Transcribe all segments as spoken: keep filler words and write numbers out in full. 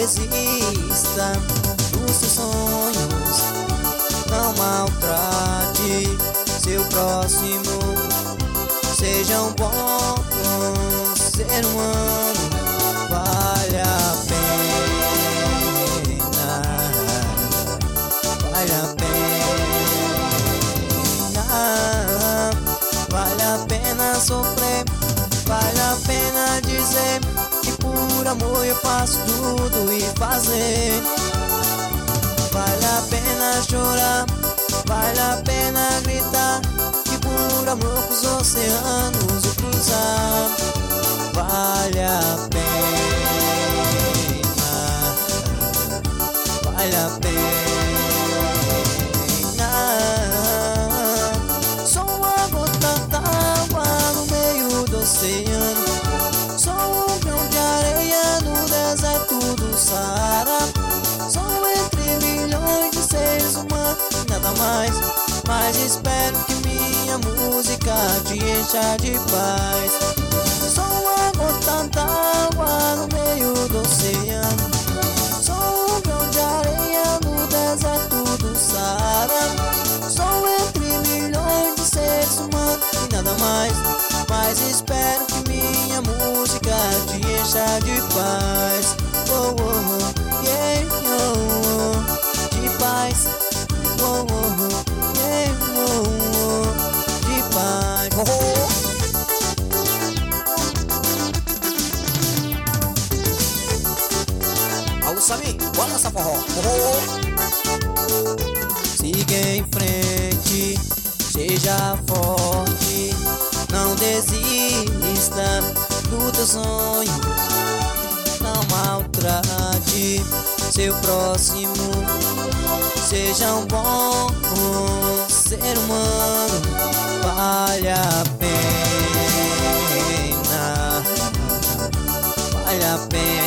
desista dos seus sonhos, não maltrate seu próximo. Seja um bom ser humano, vale a pena, vale a pena, vale a pena sofrer, vale a pena dizer que por amor eu faço tudo e fazer. Vale a pena chorar, vale a pena gritar, que por amor com os oceanos eu cruzar. Vale a pena, vale a pena. Sou uma gota d'água no meio do oceano, sou um grão de areia no deserto do Saara. Sou entre milhões de seres humanos, nada mais, mas espero que minha música te encha de paz. Sou uma gota d'água no meio do oceano, sou um grão de areia no deserto do Saara. Sou entre milhões de seres humanos e nada mais, mas espero que minha música te encha de paz. Oh, oh, oh, yeah, oh, oh, de paz. Oh, oh, oh, yeah, oh, oh, de paz. Oh, oh. Alô, Sami, bora nessa forró. Oh, oh. Siga em frente, seja forte, não desista do teu sonho, não maltrate seu próximo. Seja um bom ser humano, vale a pena, vale a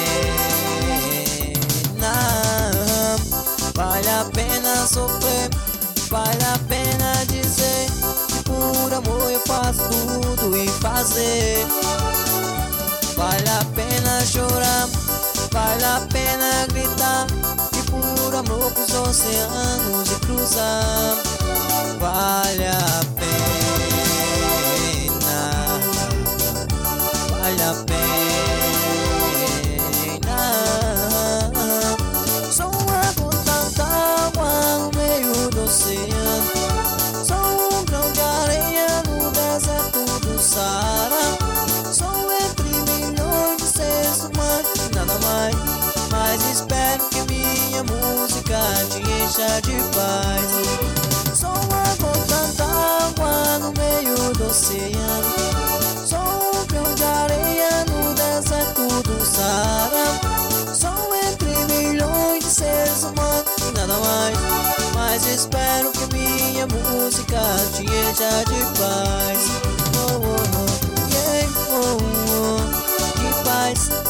pena, vale a pena sofrer, vale a pena dizer que por amor eu faço tudo e fazer. Vale a pena chorar, vale a pena gritar, que por amor com os oceanos e cruzar. Vale a pena, vale a pena. Sou uma gota d'água no meio do oceano, sou um grão de areia no deserto do Saara. Sou entre milhões de seres humanos, nada mais, mas espero que minha música te encha de paz. Sou uma gota d'água no meio do oceano, sou um grão de areia no deserto do Saara. Sou entre milhões de seres humanos, nada mais, mas espero que minha música te encha de paz. Oh, oh, oh, yeah, oh, oh, de paz.